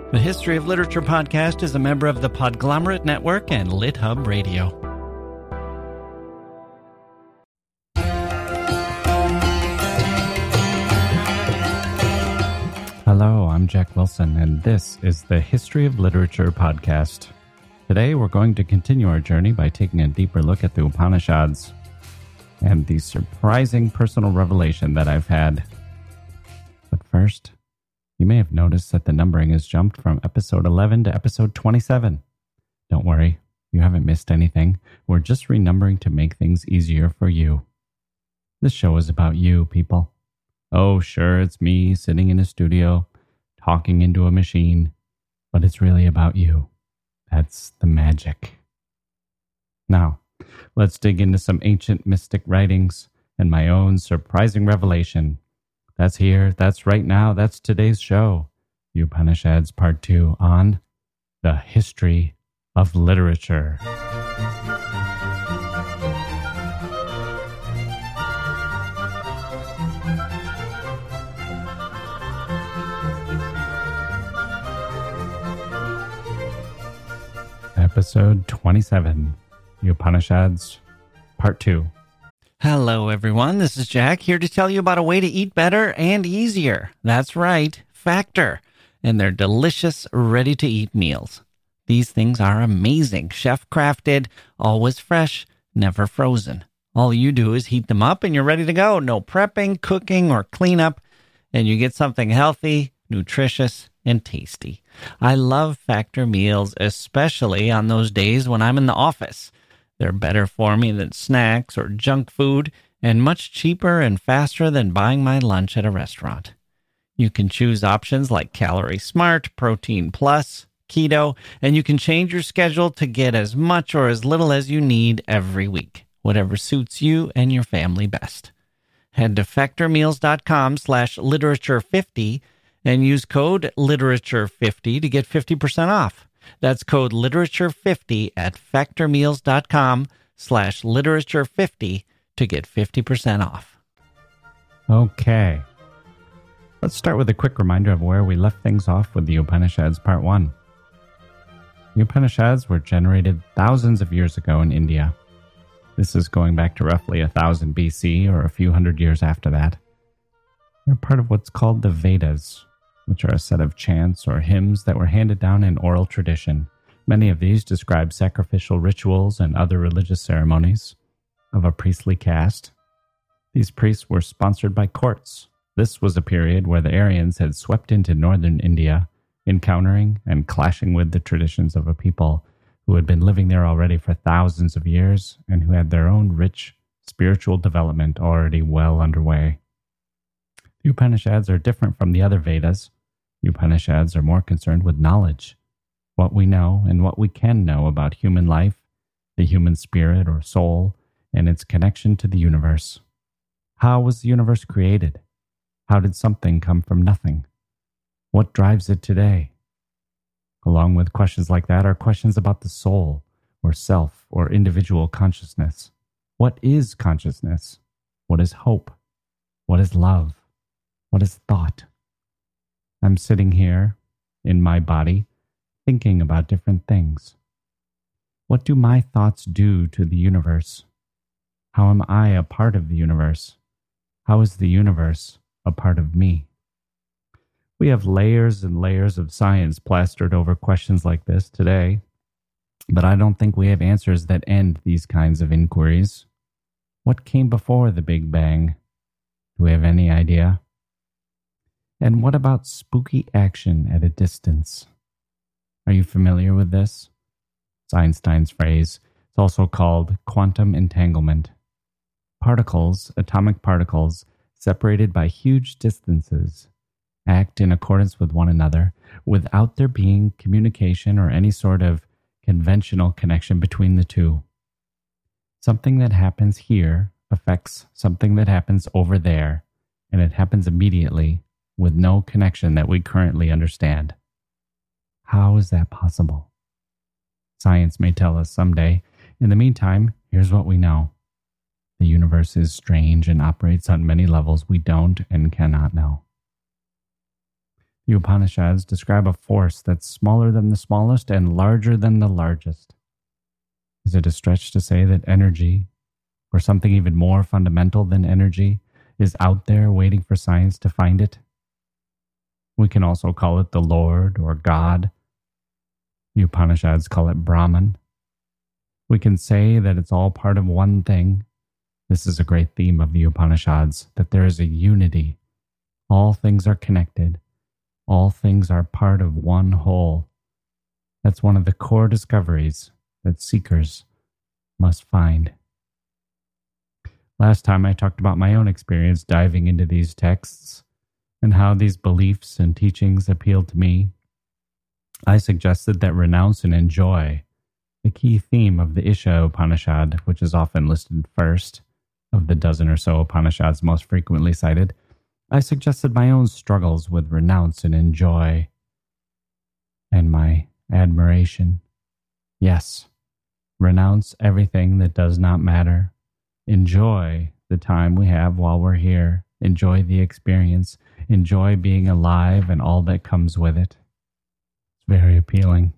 The History of Literature podcast is a member of the Podglomerate Network and LitHub Radio. Hello, I'm Jack Wilson, and this is the History of Literature podcast. Today, we're going to continue our journey by taking a deeper look at the Upanishads and the surprising personal revelation that I've had. But first, you may have noticed that the numbering has jumped from episode 11 to episode 27. Don't worry, you haven't missed anything. We're just renumbering to make things easier for you. This show is about you, people. Oh, sure, it's me sitting in a studio, talking into a machine, but it's really about you. That's the magic. Now, let's dig into some ancient mystic writings and my own surprising revelation. That's here, that's right now, that's today's show. The Upanishads Part 2 on the history of literature. Episode 27, the Upanishads Part 2. Hello, everyone. This is Jack, here to tell you about a way to eat better and easier. That's right, Factor, and their delicious, ready-to-eat meals. These things are amazing, chef-crafted, always fresh, never frozen. All you do is heat them up and you're ready to go. No prepping, cooking, or cleanup, and you get something healthy, nutritious, and tasty. I love Factor meals, especially on those days when I'm in the office. They're better for me than snacks or junk food, and much cheaper and faster than buying my lunch at a restaurant. You can choose options like Calorie Smart, Protein Plus, Keto, and you can change your schedule to get as much or as little as you need every week, whatever suits you and your family best. Head to factormeals.com/literature50 and use code literature50 to get 50% off. That's code literature50 at factormeals.com/literature50 to get 50% off. Okay. Let's start with a quick reminder of where we left things off with the Upanishads Part 1. The Upanishads were generated thousands of years ago in India. This is going back to roughly 1000 BC or a few hundred years after that. They're part of what's called the Vedas, which are a set of chants or hymns that were handed down in oral tradition. Many of these describe sacrificial rituals and other religious ceremonies of a priestly caste. These priests were sponsored by courts. This was a period where the Aryans had swept into northern India, encountering and clashing with the traditions of a people who had been living there already for thousands of years and who had their own rich spiritual development already well underway. The Upanishads are different from the other Vedas. The Upanishads are more concerned with knowledge, what we know and what we can know about human life, the human spirit or soul, and its connection to the universe. How was the universe created? How did something come from nothing? What drives it today? Along with questions like that are questions about the soul, or self, or individual consciousness. What is consciousness? What is hope? What is love? What is thought? I'm sitting here, in my body, thinking about different things. What do my thoughts do to the universe? How am I a part of the universe? How is the universe a part of me? We have layers and layers of science plastered over questions like this today, but I don't think we have answers that end these kinds of inquiries. What came before the Big Bang? Do we have any idea? And what about spooky action at a distance? Are you familiar with this? It's Einstein's phrase. It's also called quantum entanglement. Particles, atomic particles, separated by huge distances, act in accordance with one another without there being communication or any sort of conventional connection between the two. Something that happens here affects something that happens over there, and it happens immediately with no connection that we currently understand. How is that possible? Science may tell us someday. In the meantime, here's what we know. The universe is strange and operates on many levels we don't and cannot know. The Upanishads describe a force that's smaller than the smallest and larger than the largest. Is it a stretch to say that energy, or something even more fundamental than energy, is out there waiting for science to find it? We can also call it the Lord or God. The Upanishads call it Brahman. We can say that it's all part of one thing. This is a great theme of the Upanishads, that there is a unity. All things are connected. All things are part of one whole. That's one of the core discoveries that seekers must find. Last time I talked about my own experience diving into these texts and how these beliefs and teachings appealed to me. I suggested that renounce and enjoy, the key theme of the Isha Upanishad, which is often listed first of the dozen or so Upanishads most frequently cited, I suggested my own struggles with renounce and enjoy, and my admiration. Yes, renounce everything that does not matter. Enjoy the time we have while we're here. Enjoy the experience. Enjoy being alive and all that comes with it. It's very appealing.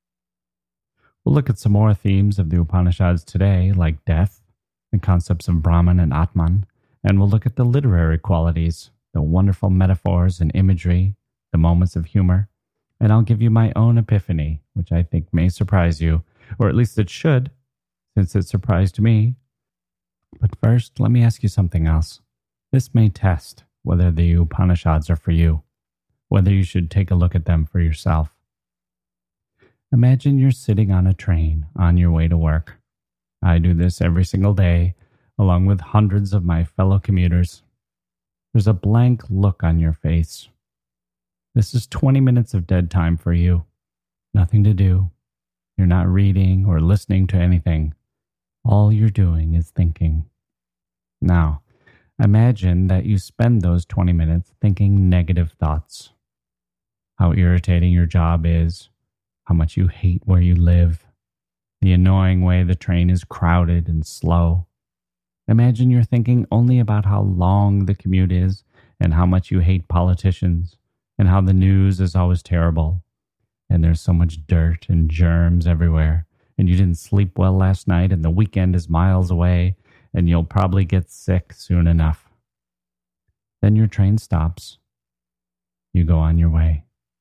We'll look at some more themes of the Upanishads today, like death, the concepts of Brahman and Atman, and we'll look at the literary qualities, the wonderful metaphors and imagery, the moments of humor, and I'll give you my own epiphany, which I think may surprise you, or at least it should, since it surprised me. But first, let me ask you something else. This may test whether the Upanishads are for you, whether you should take a look at them for yourself. Imagine you're sitting on a train on your way to work. I do this every single day, along with hundreds of my fellow commuters. There's a blank look on your face. This is 20 minutes of dead time for you. Nothing to do. You're not reading or listening to anything. All you're doing is thinking. Now, imagine that you spend those 20 minutes thinking negative thoughts. How irritating your job is, how much you hate where you live, the annoying way the train is crowded and slow. Imagine you're thinking only about how long the commute is and how much you hate politicians and how the news is always terrible and there's so much dirt and germs everywhere and you didn't sleep well last night and the weekend is miles away and you'll probably get sick soon enough. Then your train stops. You go on your way.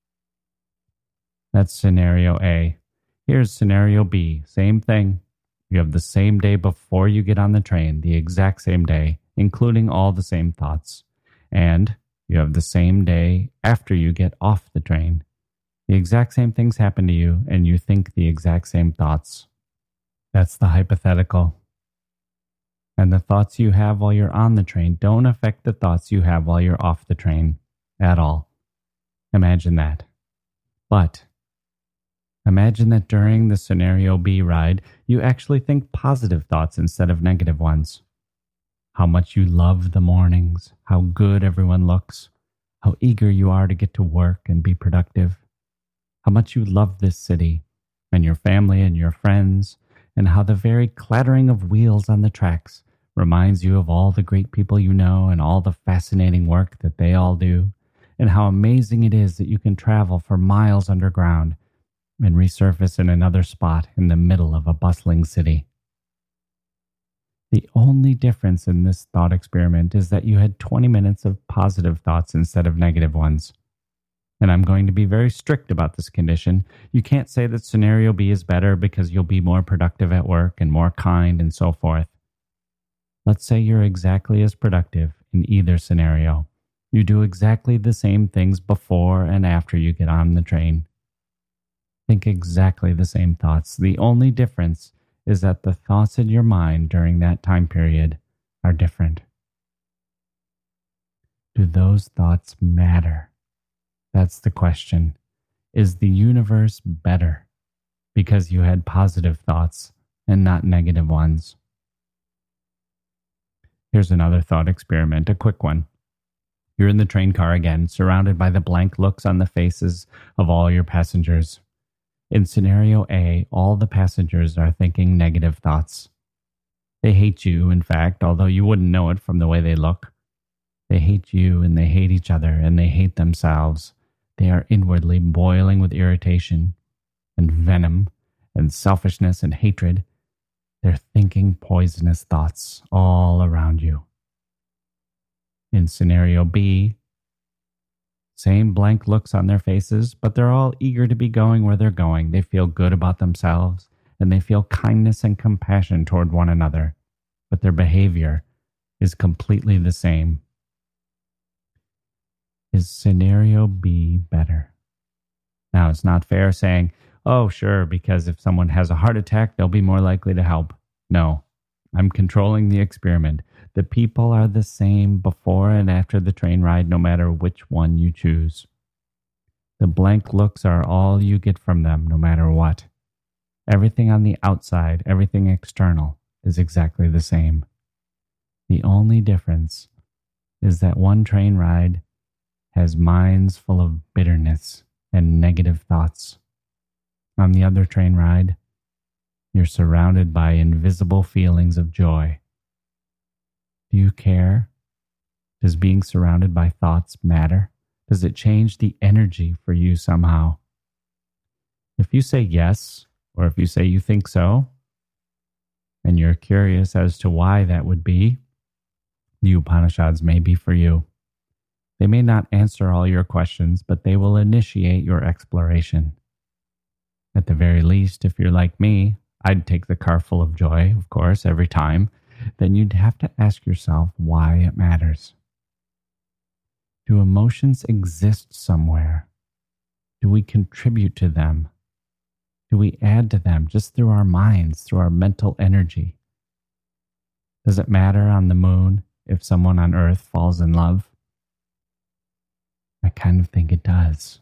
That's scenario A. Here's scenario B. Same thing. You have the same day before you get on the train, the exact same day, including all the same thoughts. And you have the same day after you get off the train. The exact same things happen to you, and you think the exact same thoughts. That's the hypothetical. And the thoughts you have while you're on the train don't affect the thoughts you have while you're off the train at all. Imagine that. But imagine that during the scenario B ride, you actually think positive thoughts instead of negative ones. How much you love the mornings, how good everyone looks, how eager you are to get to work and be productive, how much you love this city and your family and your friends, and how the very clattering of wheels on the tracks reminds you of all the great people you know and all the fascinating work that they all do, and how amazing it is that you can travel for miles underground and resurface in another spot in the middle of a bustling city. The only difference in this thought experiment is that you had 20 minutes of positive thoughts instead of negative ones. And I'm going to be very strict about this condition. You can't say that scenario B is better because you'll be more productive at work and more kind and so forth. Let's say you're exactly as productive in either scenario. You do exactly the same things before and after you get on the train. Think exactly the same thoughts. The only difference is that the thoughts in your mind during that time period are different. Do those thoughts matter? That's the question. Is the universe better because you had positive thoughts and not negative ones? Here's another thought experiment, a quick one. You're in the train car again, surrounded by the blank looks on the faces of all your passengers. In scenario A, all the passengers are thinking negative thoughts. They hate you, in fact, although you wouldn't know it from the way they look. They hate you and they hate each other and they hate themselves. They are inwardly boiling with irritation and venom and selfishness and hatred. They're thinking poisonous thoughts all around you. In scenario B, same blank looks on their faces, but they're all eager to be going where they're going. They feel good about themselves, and they feel kindness and compassion toward one another, but their behavior is completely the same. Is scenario B better? Now, it's not fair saying, oh, sure, because if someone has a heart attack, they'll be more likely to help. No, I'm controlling the experiment. The people are the same before and after the train ride, no matter which one you choose. The blank looks are all you get from them, no matter what. Everything on the outside, everything external, is exactly the same. The only difference is that one train ride has minds full of bitterness and negative thoughts. On the other train ride, you're surrounded by invisible feelings of joy. Do you care? Does being surrounded by thoughts matter? Does it change the energy for you somehow? If you say yes, or if you say you think so, and you're curious as to why that would be, the Upanishads may be for you. They may not answer all your questions, but they will initiate your exploration. At the very least, if you're like me, I'd take the car full of joy, of course, every time. Then you'd have to ask yourself why it matters. Do emotions exist somewhere? Do we contribute to them? Do we add to them just through our minds, through our mental energy? Does it matter on the moon if someone on Earth falls in love? I kind of think it does.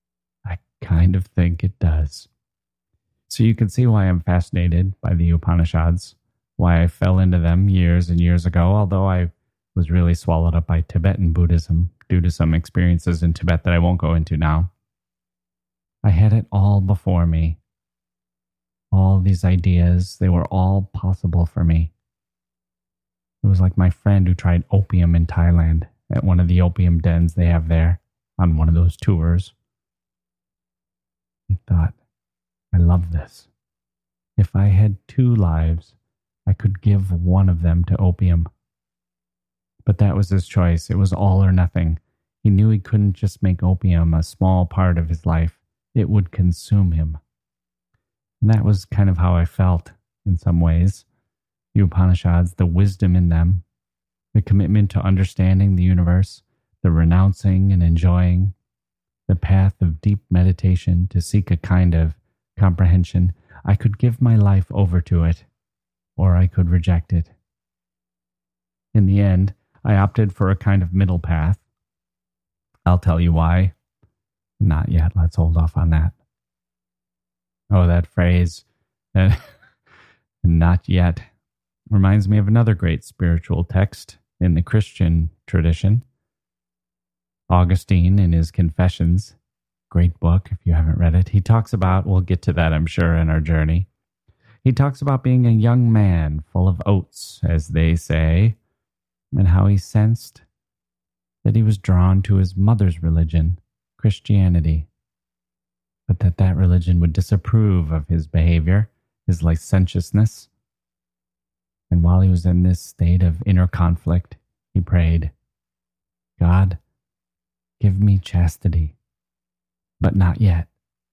So you can see why I'm fascinated by the Upanishads, why I fell into them years and years ago, although I was really swallowed up by Tibetan Buddhism due to some experiences in Tibet that I won't go into now. I had it all before me. All these ideas, they were all possible for me. It was like my friend who tried opium in Thailand at one of the opium dens they have there on one of those tours. He thought, I love this. If I had 2 lives, I could give one of them to opium. But that was his choice. It was all or nothing. He knew he couldn't just make opium a small part of his life. It would consume him. And that was kind of how I felt in some ways. The Upanishads, the wisdom in them, the commitment to understanding the universe, the renouncing and enjoying, the path of deep meditation to seek a kind of comprehension. I could give my life over to it, or I could reject it. In the end, I opted for a kind of middle path. I'll tell you why. Not yet. Let's hold off on that. Oh, that phrase, not yet, reminds me of another great spiritual text in the Christian tradition. Augustine, in his Confessions, great book if you haven't read it, he talks about, we'll get to that I'm sure in our journey, he talks about being a young man full of oats, as they say, and how he sensed that he was drawn to his mother's religion, Christianity, but that religion would disapprove of his behavior, his licentiousness. And while he was in this state of inner conflict, he prayed, God, give me chastity, but not yet.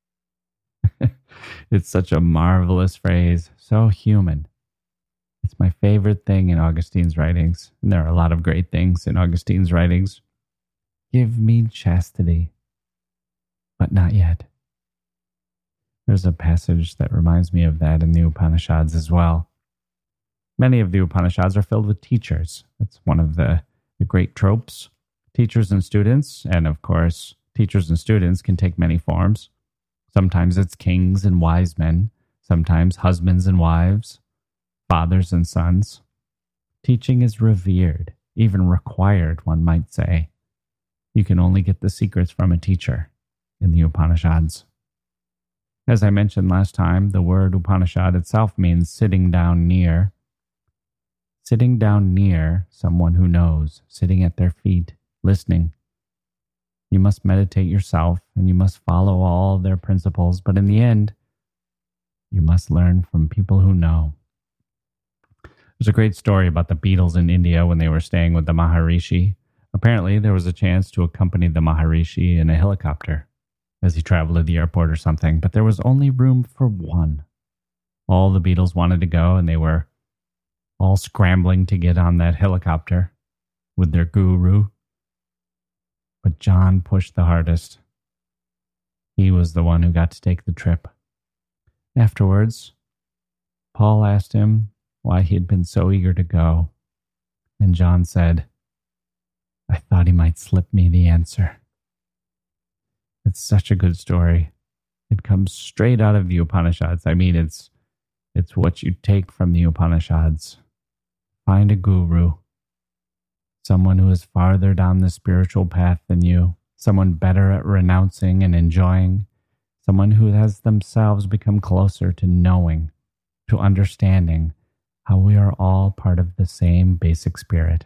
It's such a marvelous phrase, so human. It's my favorite thing in Augustine's writings, and there are a lot of great things in Augustine's writings. Give me chastity, but not yet. There's a passage that reminds me of that in the Upanishads as well. Many of the Upanishads are filled with teachers. That's one of the great tropes. Teachers and students, and of course, teachers and students can take many forms. Sometimes it's kings and wise men, sometimes husbands and wives, fathers and sons. Teaching is revered, even required, one might say. You can only get the secrets from a teacher in the Upanishads. As I mentioned last time, the word Upanishad itself means sitting down near. Sitting down near someone who knows, sitting at their feet, listening. You must meditate yourself, and you must follow all their principles. But in the end, you must learn from people who know. There's a great story about the Beatles in India when they were staying with the Maharishi. Apparently, there was a chance to accompany the Maharishi in a helicopter as he traveled to the airport or something, but there was only room for one. All the Beatles wanted to go, and they were all scrambling to get on that helicopter with their guru. But John pushed the hardest. He was the one who got to take the trip. Afterwards, Paul asked him why he had been so eager to go, and John said, "I thought he might slip me the answer." It's such a good story. It comes straight out of the Upanishads. I mean, it's what you take from the Upanishads. Find a guru, someone who is farther down the spiritual path than you, someone better at renouncing and enjoying, someone who has themselves become closer to knowing, to understanding how we are all part of the same basic spirit.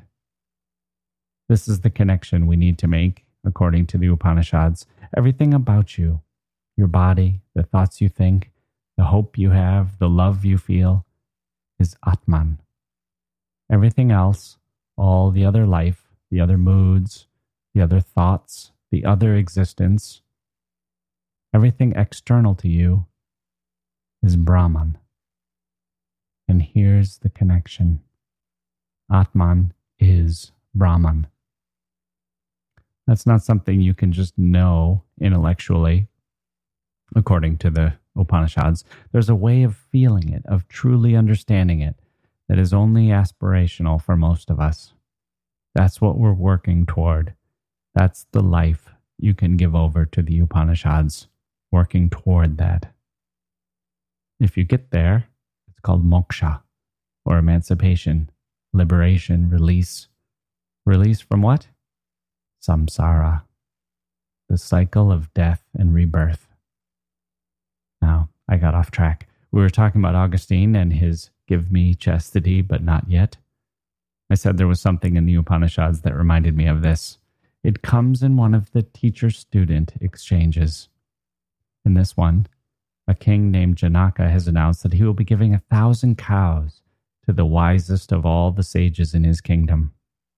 This is the connection we need to make, according to the Upanishads. Everything about you, your body, the thoughts you think, the hope you have, the love you feel, is Atman. Everything else, all the other life, the other moods, the other thoughts, the other existence, everything external to you is Brahman. And here's the connection. Atman is Brahman. That's not something you can just know intellectually, according to the Upanishads. There's a way of feeling it, of truly understanding it, that is only aspirational for most of us. That's what we're working toward. That's the life you can give over to the Upanishads, working toward that. If you get there, it's called moksha, or emancipation, liberation, release. Release from what? Samsara, the cycle of death and rebirth. Now, I got off track. We were talking about Augustine and his "give me chastity, but not yet." I said there was something in the Upanishads that reminded me of this. It comes in one of the teacher-student exchanges. In this one, a king named Janaka has announced that he will be giving 1,000 cows to the wisest of all the sages in his kingdom.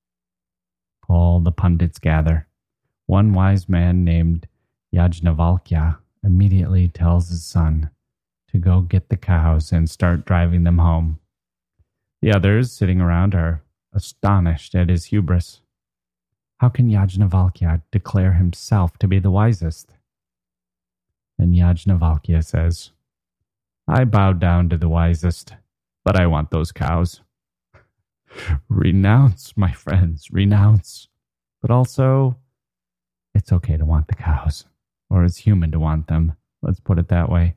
All the pundits gather. One wise man named Yajnavalkya immediately tells his son to go get the cows and start driving them home. The others sitting around are astonished at his hubris. How can Yajnavalkya declare himself to be the wisest? And Yajnavalkya says, "I bow down to the wisest, but I want those cows." Renounce, my friends, renounce. But also, it's okay to want the cows, or it's human to want them. Let's put it that way.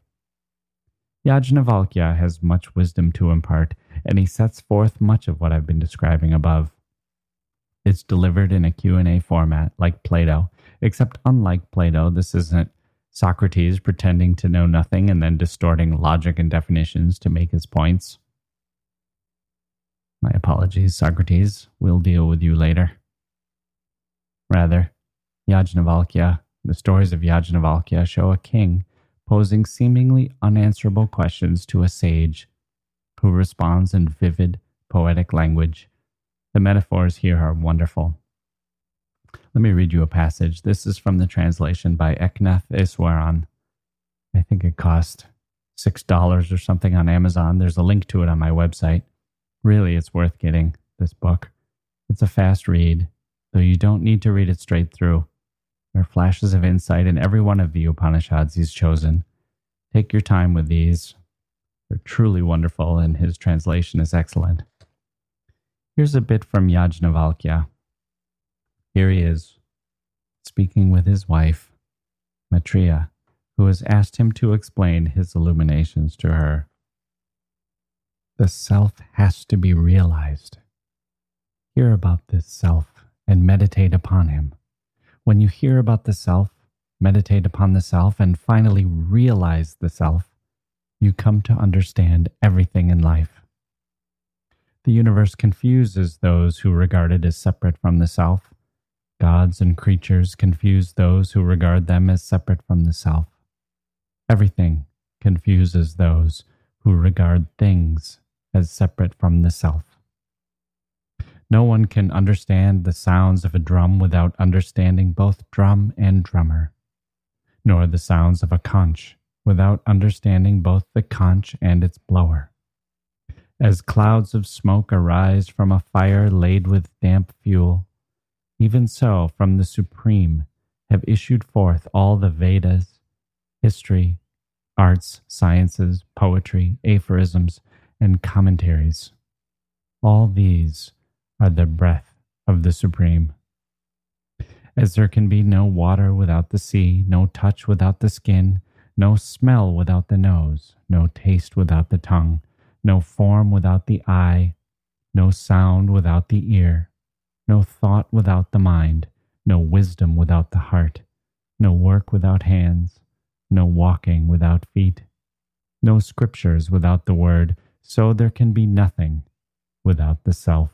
Yajnavalkya has much wisdom to impart, and he sets forth much of what I've been describing above. It's delivered in a Q&A format like Plato, except unlike Plato, this isn't Socrates pretending to know nothing and then distorting logic and definitions to make his points. My apologies, Socrates. We'll deal with you later. Rather, Yajnavalkya, the stories of Yajnavalkya show a king posing seemingly unanswerable questions to a sage who responds in vivid, poetic language. The metaphors here are wonderful. Let me read you a passage. This is from the translation by Eknath Iswaran. I think it cost $6 or something on Amazon. There's a link to it on my website. Really, it's worth getting this book. It's a fast read, though you don't need to read it straight through. There are flashes of insight in every one of the Upanishads he's chosen. Take your time with these. They're truly wonderful, and his translation is excellent. Here's a bit from Yajnavalkya. Here he is, speaking with his wife, Maitreya, who has asked him to explain his illuminations to her. The self has to be realized. Hear about this self and meditate upon him. When you hear about the self, meditate upon the self, and finally realize the self, you come to understand everything in life. The universe confuses those who regard it as separate from the self. Gods and creatures confuse those who regard them as separate from the self. Everything confuses those who regard things as separate from the self. No one can understand the sounds of a drum without understanding both drum and drummer, nor the sounds of a conch without understanding both the conch and its blower. As clouds of smoke arise from a fire laid with damp fuel, even so from the Supreme have issued forth all the Vedas, history, arts, sciences, poetry, aphorisms, and commentaries. All these are the breath of the Supreme. As there can be no water without the sea, no touch without the skin, no smell without the nose, no taste without the tongue, no form without the eye, no sound without the ear, no thought without the mind, no wisdom without the heart, no work without hands, no walking without feet, no scriptures without the word, so there can be nothing without the self.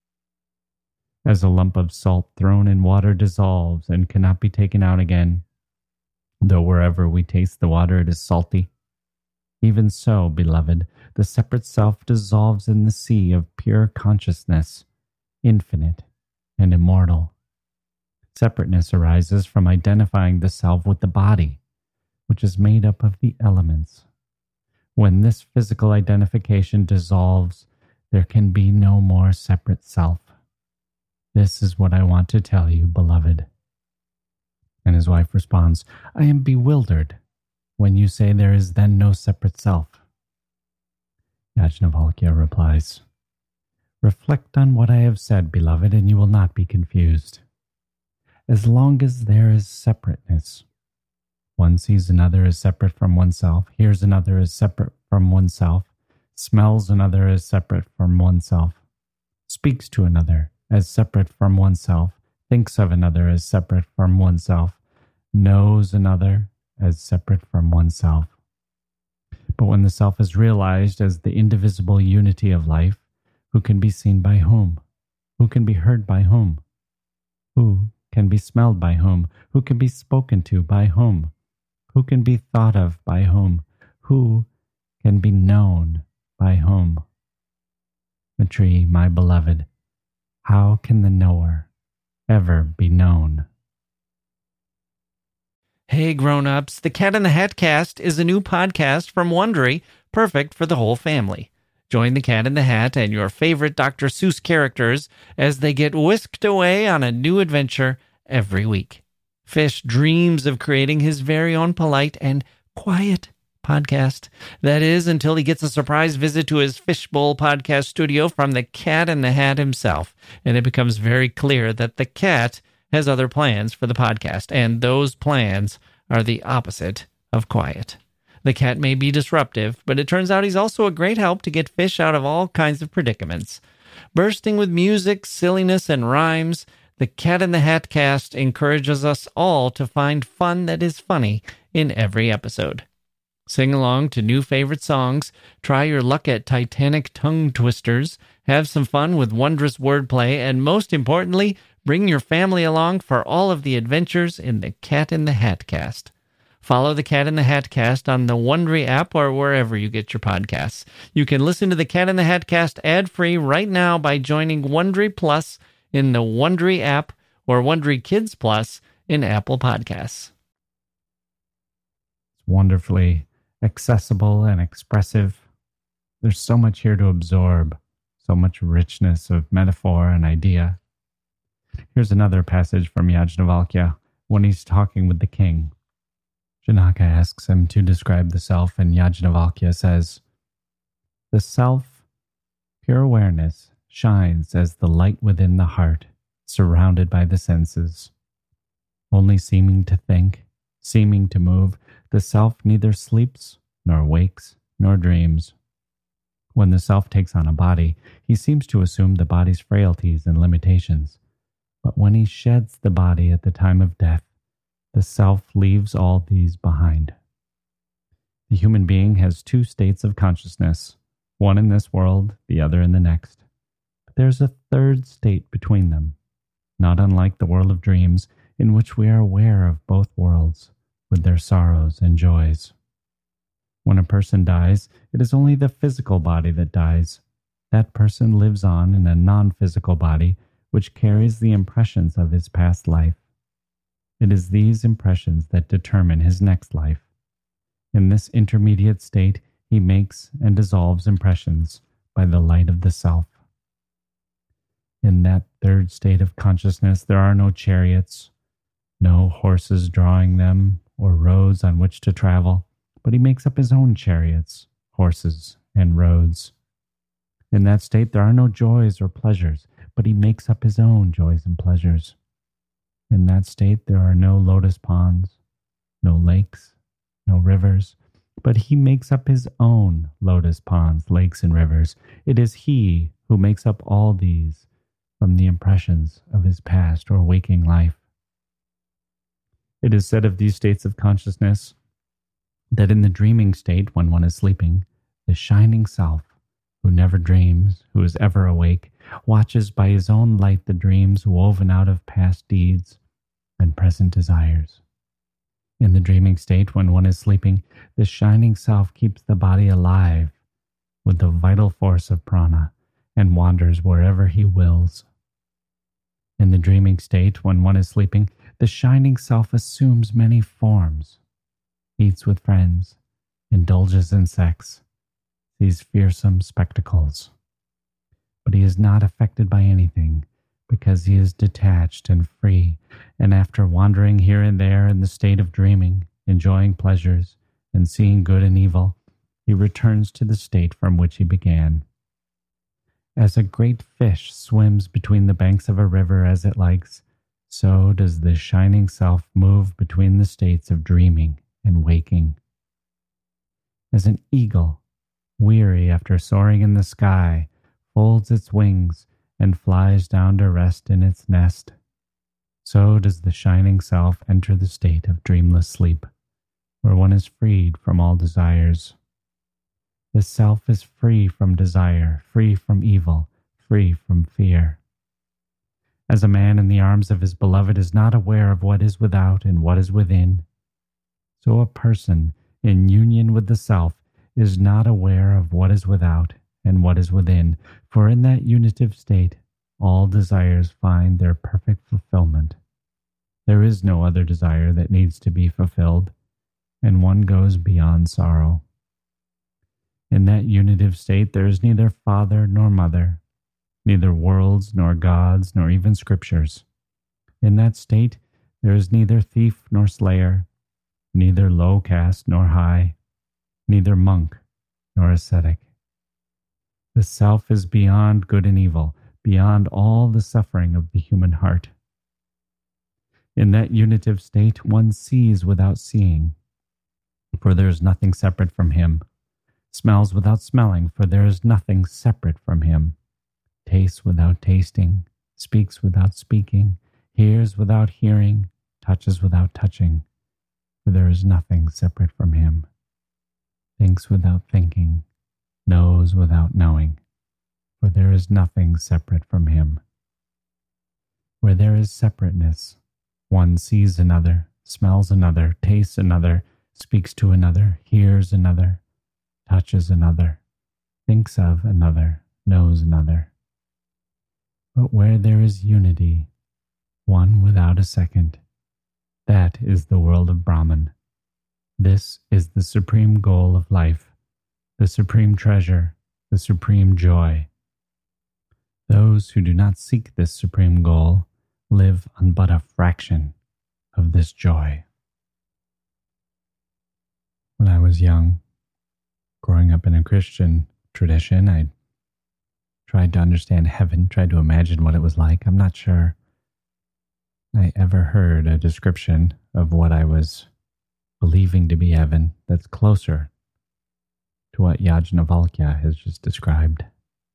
As a lump of salt thrown in water dissolves and cannot be taken out again, though wherever we taste the water it is salty, even so, beloved, the separate self dissolves in the sea of pure consciousness, infinite and immortal. Separateness arises from identifying the self with the body, which is made up of the elements. When this physical identification dissolves, there can be no more separate self. This is what I want to tell you, beloved. And his wife responds, I am bewildered when you say there is then no separate self. Yajnavalkya replies, reflect on what I have said, beloved, and you will not be confused. As long as there is separateness, one sees another as separate from oneself, hears another as separate from oneself, smells another as separate from oneself, speaks to another as separate from oneself, thinks of another as separate from oneself, knows another as separate from oneself. But when the self is realized as the indivisible unity of life, who can be seen by whom? Who can be heard by whom? Who can be smelled by whom? Who can be spoken to by whom? Who can be thought of by whom? Who can be known by whom? Matri, my beloved, how can the knower ever be known? Hey grown-ups, the Cat in the Hat Cast is a new podcast from Wondery, perfect for the whole family. Join the Cat in the Hat and your favorite Dr. Seuss characters as they get whisked away on a new adventure every week. Fish dreams of creating his very own polite and quiet podcast. That is, until he gets a surprise visit to his Fishbowl podcast studio from the Cat in the Hat himself, and it becomes very clear that the cat has other plans for the podcast, and those plans are the opposite of quiet. The cat may be disruptive, but it turns out he's also a great help to get Fish out of all kinds of predicaments. Bursting with music, silliness, and rhymes, the Cat in the Hat Cast encourages us all to find fun that is funny in every episode. Sing along to new favorite songs, try your luck at Titanic tongue twisters, have some fun with wondrous wordplay, and most importantly, bring your family along for all of the adventures in the Cat in the Hat Cast. Follow the Cat in the Hat Cast on the Wondery app or wherever you get your podcasts. You can listen to the Cat in the Hat Cast ad-free right now by joining Wondery Plus in the Wondery app or Wondery Kids Plus in Apple Podcasts. It's wonderfully accessible and expressive. There's so much here to absorb, so much richness of metaphor and idea. Here's another passage from Yajnavalkya when he's talking with the king. Janaka asks him to describe the self, and Yajnavalkya says, the self, pure awareness, shines as the light within the heart, surrounded by the senses. Only seeming to think, seeming to move, the self neither sleeps, nor wakes, nor dreams. When the self takes on a body, he seems to assume the body's frailties and limitations. But when he sheds the body at the time of death, the self leaves all these behind. The human being has two states of consciousness, one in this world, the other in the next. But there's a third state between them, not unlike the world of dreams, in which we are aware of both worlds, with their sorrows and joys. When a person dies, it is only the physical body that dies. That person lives on in a non-physical body, which carries the impressions of his past life. It is these impressions that determine his next life. In this intermediate state, he makes and dissolves impressions by the light of the self. In that third state of consciousness, there are no chariots, no horses drawing them, or roads on which to travel, but he makes up his own chariots, horses, and roads. In that state, there are no joys or pleasures, but he makes up his own joys and pleasures. In that state, there are no lotus ponds, no lakes, no rivers, but he makes up his own lotus ponds, lakes, and rivers. It is he who makes up all these from the impressions of his past or waking life. It is said of these states of consciousness that in the dreaming state, when one is sleeping, the shining self, who never dreams, who is ever awake, watches by his own light the dreams woven out of past deeds and present desires. In the dreaming state, when one is sleeping, the shining self keeps the body alive with the vital force of prana and wanders wherever he wills. In the dreaming state, when one is sleeping, the shining self assumes many forms, eats with friends, indulges in sex, sees fearsome spectacles. But he is not affected by anything, because he is detached and free, and after wandering here and there in the state of dreaming, enjoying pleasures, and seeing good and evil, he returns to the state from which he began. As a great fish swims between the banks of a river as it likes, so does the shining self move between the states of dreaming and waking. As an eagle, weary after soaring in the sky, folds its wings and flies down to rest in its nest, so does the shining self enter the state of dreamless sleep, where one is freed from all desires. The self is free from desire, free from evil, free from fear. As a man in the arms of his beloved is not aware of what is without and what is within, so a person in union with the self is not aware of what is without and what is within, for in that unitive state, all desires find their perfect fulfillment. There is no other desire that needs to be fulfilled, and one goes beyond sorrow. In that unitive state, there is neither father nor mother, neither worlds nor gods nor even scriptures. In that state, there is neither thief nor slayer, neither low caste nor high, neither monk nor ascetic. The self is beyond good and evil, beyond all the suffering of the human heart. In that unitive state, one sees without seeing, for there is nothing separate from him, smells without smelling, for there is nothing separate from him, tastes without tasting, speaks without speaking, hears without hearing, touches without touching, for there is nothing separate from him, thinks without thinking, knows without knowing, for there is nothing separate from him. Where there is separateness, one sees another, smells another, tastes another, speaks to another, hears another, touches another, thinks of another, knows another. But where there is unity, one without a second, that is the world of Brahman. This is the supreme goal of life, the supreme treasure, the supreme joy. Those who do not seek this supreme goal live on but a fraction of this joy. When I was young, growing up in a Christian tradition, I tried to understand heaven, tried to imagine what it was like. I'm not sure I ever heard a description of what I was believing to be heaven that's closer to what Yajnavalkya has just described.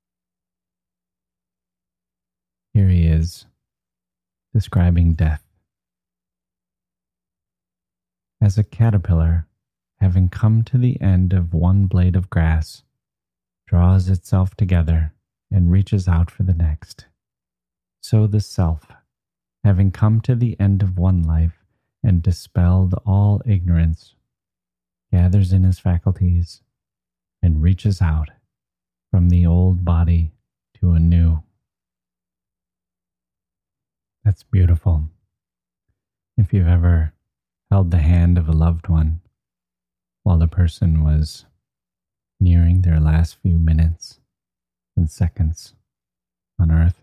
Here he is describing death. As a caterpillar, having come to the end of one blade of grass, draws itself together and reaches out for the next, so the self, having come to the end of one life and dispelled all ignorance, gathers in his faculties and reaches out from the old body to a new. That's beautiful. If you've ever held the hand of a loved one while the person was nearing their last few minutes and seconds on earth,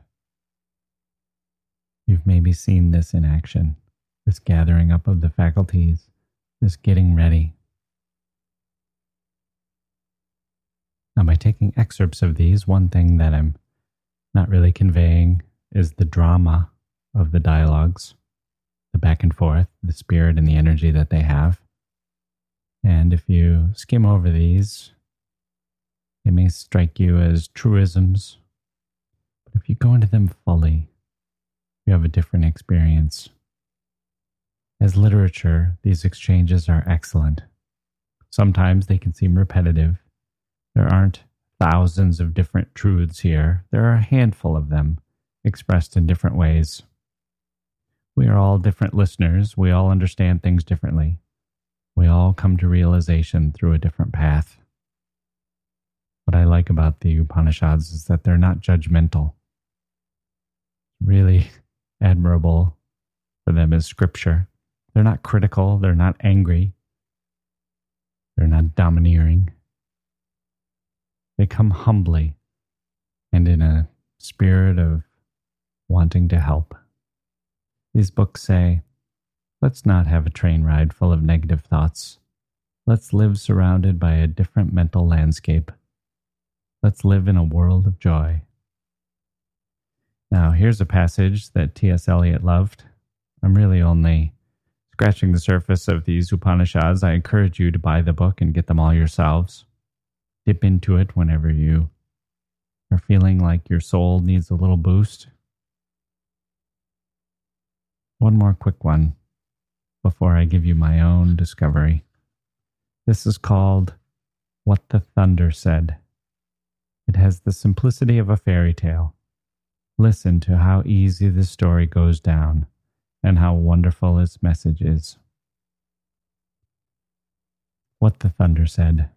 you've maybe seen this in action, this gathering up of the faculties, this getting ready. Now, by taking excerpts of these, one thing that I'm not really conveying is the drama of the dialogues, the back and forth, the spirit and the energy that they have. And if you skim over these, they may strike you as truisms, but if you go into them fully, you have a different experience. As literature, these exchanges are excellent. Sometimes they can seem repetitive. There aren't thousands of different truths here. There are a handful of them, expressed in different ways. We are all different listeners. We all understand things differently. We all come to realization through a different path. What I like about the Upanishads is that they're not judgmental. Really admirable for them as scripture. They're not critical. They're not angry. They're not domineering. They come humbly and in a spirit of wanting to help. These books say, let's not have a train ride full of negative thoughts. Let's live surrounded by a different mental landscape. Let's live in a world of joy. Now, here's a passage that T.S. Eliot loved. I'm really only scratching the surface of these Upanishads. I encourage you to buy the book and get them all yourselves. Dip into it whenever you are feeling like your soul needs a little boost. One more quick one before I give you my own discovery. This is called What the Thunder Said. It has the simplicity of a fairy tale. Listen to how easy the story goes down and how wonderful its message is. What the Thunder Said.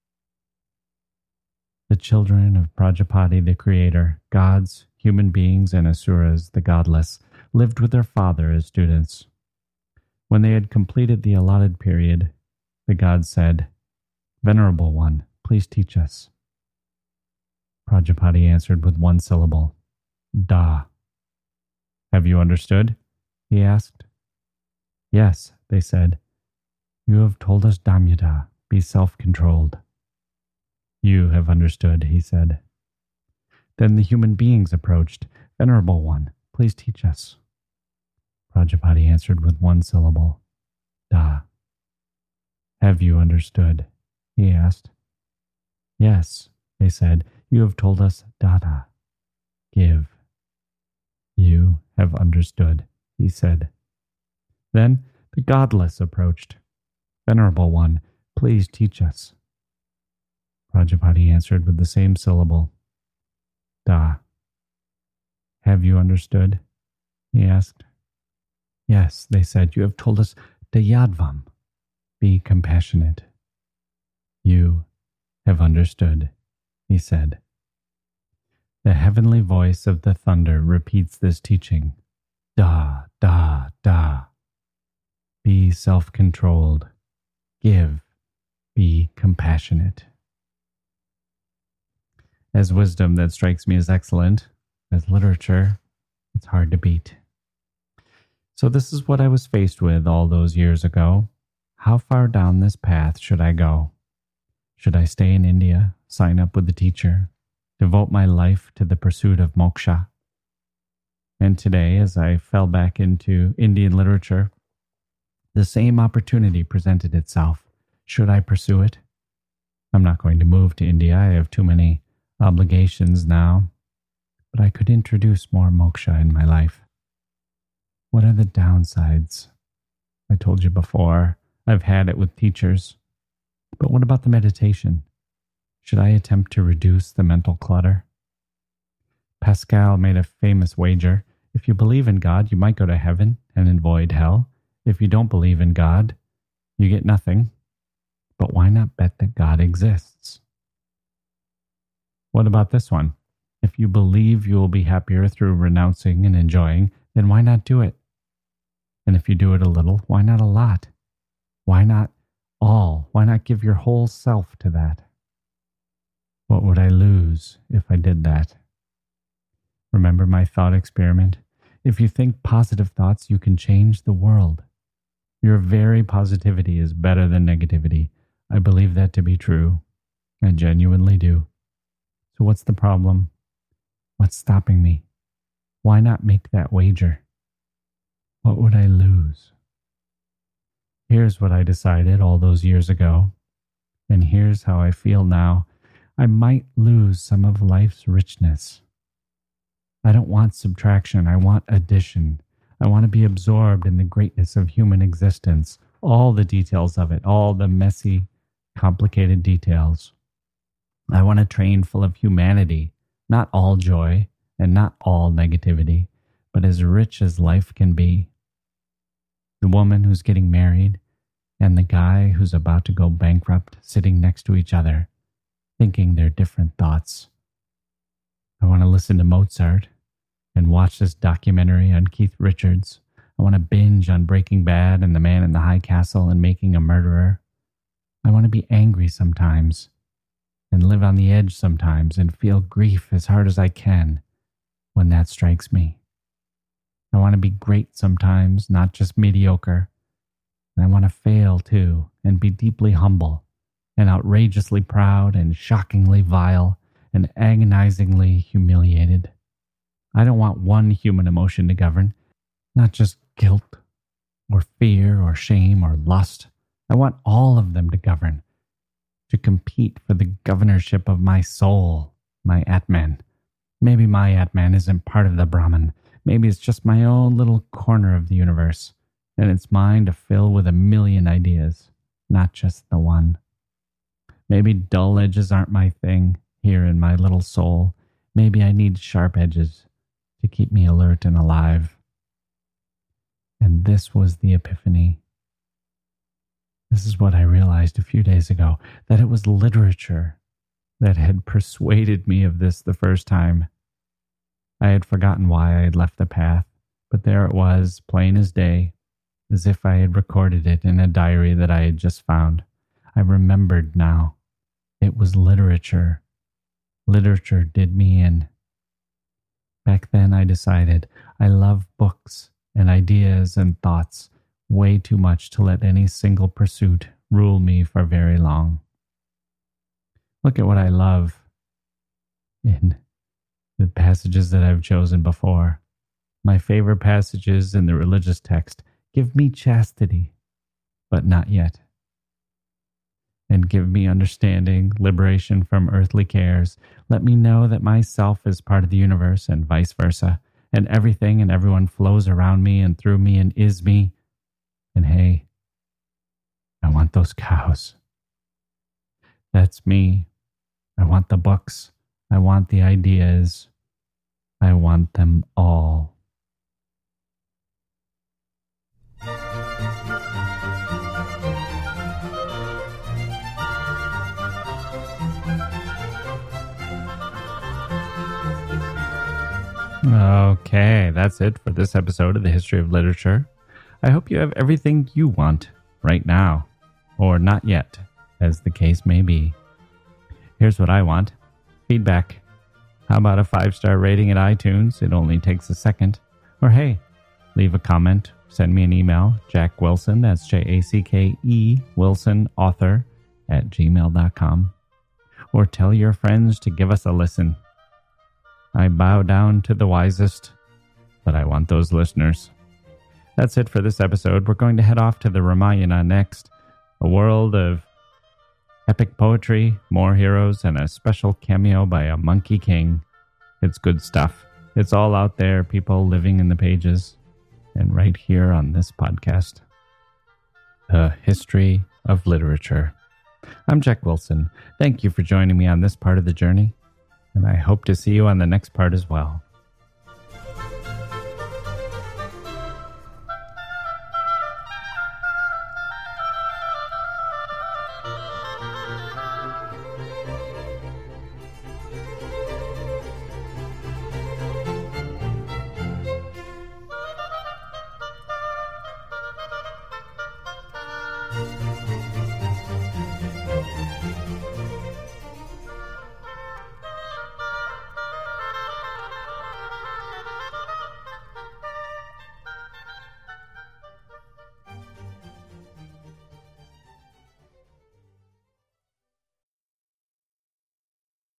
The children of Prajapati, the creator, gods, human beings, and asuras, the godless, lived with their father as students. When they had completed the allotted period, the god said, "Venerable one, please teach us." Prajapati answered with one syllable, "Da." "Have you understood?" he asked. "Yes," they said. "You have told us Damyata, be self-controlled." "You have understood," he said. Then the human beings approached. "Venerable one, please teach us." Prajapati answered with one syllable, "Da." "Have you understood?" he asked. "Yes," they said. "You have told us Dada, give." "You have understood," he said. Then the godless approached. "Venerable one, please teach us." Prajapati answered with the same syllable, Da. "Have you understood?" he asked. "Yes," they said. "You have told us Dayadvam, be compassionate." "You have understood," he said. The heavenly voice of the thunder repeats this teaching. Da, da, da. Be self-controlled. Give. Be compassionate. As wisdom that strikes me as excellent, as literature, it's hard to beat. So this is what I was faced with all those years ago. How far down this path should I go? Should I stay in India, sign up with the teacher, devote my life to the pursuit of moksha? And today, as I fell back into Indian literature, the same opportunity presented itself. Should I pursue it? I'm not going to move to India. I have too many obligations now, but I could introduce more moksha in my life. What are the downsides? I told you before, I've had it with teachers. But what about the meditation? Should I attempt to reduce the mental clutter? Pascal made a famous wager. If you believe in God, you might go to heaven and avoid hell. If you don't believe in God, you get nothing. But why not bet that God exists? What about this one? If you believe you will be happier through renouncing and enjoying, then why not do it? And if you do it a little, why not a lot? Why not all? Why not give your whole self to that? What would I lose if I did that? Remember my thought experiment? If you think positive thoughts, you can change the world. Your very positivity is better than negativity. I believe that to be true. I genuinely do. So what's the problem? What's stopping me? Why not make that wager? What would I lose? Here's what I decided all those years ago, and here's how I feel now. I might lose some of life's richness. I don't want subtraction. I want addition. I want to be absorbed in the greatness of human existence, all the details of it, all the messy, complicated details. I want a train full of humanity, not all joy and not all negativity, but as rich as life can be. The woman who's getting married and the guy who's about to go bankrupt sitting next to each other, thinking their different thoughts. I want to listen to Mozart and watch this documentary on Keith Richards. I want to binge on Breaking Bad and The Man in the High Castle and Making a Murderer. I want to be angry sometimes and live on the edge sometimes and feel grief as hard as I can when that strikes me. I want to be great sometimes, not just mediocre. And I want to fail too and be deeply humble and outrageously proud and shockingly vile and agonizingly humiliated. I don't want one human emotion to govern, not just guilt or fear or shame or lust. I want all of them to govern, to compete for the governorship of my soul, my Atman. Maybe my Atman isn't part of the Brahman. Maybe it's just my own little corner of the universe, and it's mine to fill with a million ideas, not just the one. Maybe dull edges aren't my thing here in my little soul. Maybe I need sharp edges to keep me alert and alive. And this was the epiphany. This is what I realized a few days ago, that it was literature that had persuaded me of this the first time. I had forgotten why I had left the path, but there it was, plain as day, as if I had recorded it in a diary that I had just found. I remembered now. It was literature. Literature did me in. Back then I decided I love books and ideas and thoughts way too much to let any single pursuit rule me for very long. Look at what I love in the passages that I've chosen before. My favorite passages in the religious text: give me chastity, but not yet. And give me understanding, liberation from earthly cares. Let me know that myself is part of the universe and vice versa, and everything and everyone flows around me and through me and is me. And hey, I want those cows. That's me. I want the books. I want the ideas. I want them all. Okay, that's it for this episode of the History of Literature. I hope you have everything you want right now, or not yet, as the case may be. Here's what I want: feedback. How about a 5-star rating at iTunes? It only takes a second. Or hey, leave a comment, send me an email, Jack Wilson, that's Jacke Wilson, author, @gmail.com. Or tell your friends to give us a listen. I bow down to the wisest, but I want those listeners. That's it for this episode. We're going to head off to the Ramayana next, a world of epic poetry, more heroes, and a special cameo by a monkey king. It's good stuff. It's all out there, people living in the pages, and right here on this podcast. The History of Literature. I'm Jack Wilson. Thank you for joining me on this part of the journey, and I hope to see you on the next part as well.